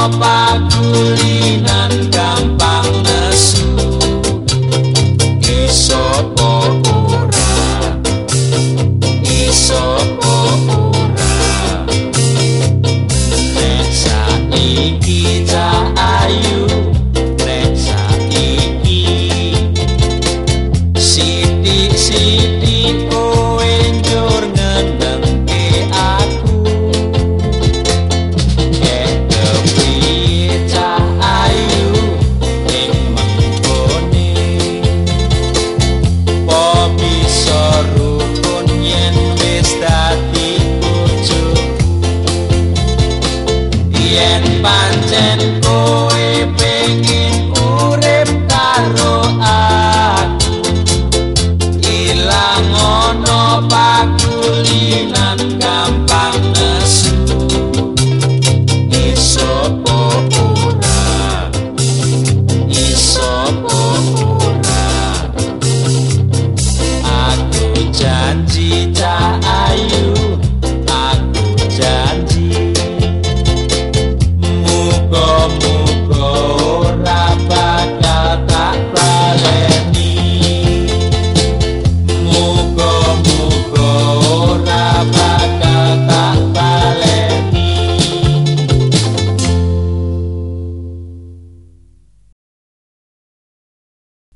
pagulinan gampang nesu iso ora iso ora nek saiki cah ayu nek saiki sithik-sithik kowe njur ngendengke aku nek kepiye cah ayu ing mengkone po bisa rukun yen wis dadi bojoku yen pancen kowe pengen